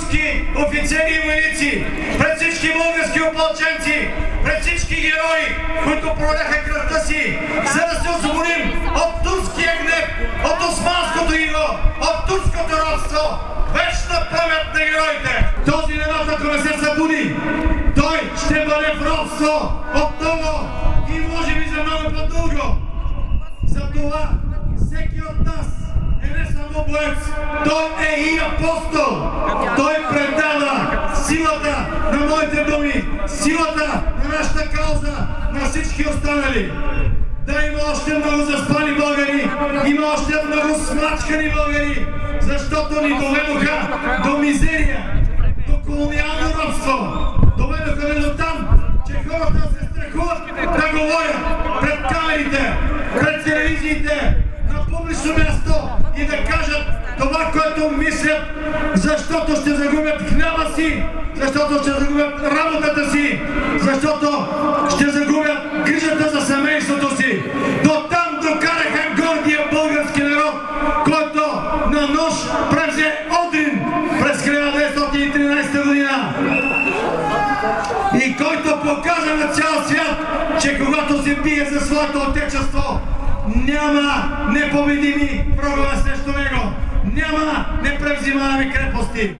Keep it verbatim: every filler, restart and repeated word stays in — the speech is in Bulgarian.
турски офицери и войници, пред всички български опълченци, пред всички герои, които пролеха кръвта си, за да се освободим от турския гнев, от османското иго, от турското робство. Вечна памет на героите! Този народ, ако не се събуди, той ще бъде в робство отново и може би за много по-дълго. Затова всеки от нас е не само боец, той е и апостол. Той предава силата на моите думи, силата на нашата кауза, на всички останали. Да, има още много заспани българи, има още много смачкани българи, защото ни доведоха до мизерия, до колониално робство. Доведоха ни до там, че хората се страхуват да говорят пред камерите, пред телевизиите, на публично място и да кажат това, което мислят, защото ще загубят хляба си, защото ще загубят работата си, защото ще загубят грижата за семейството си. До там докараха гордия български народ, който на нож превзе Одрин през хиляда деветстотин и тринадесета година и който показа на цял свят, че когато се бие за своето отечество, няма непобедими врагове срещу него, няма непревзимаеми крепости.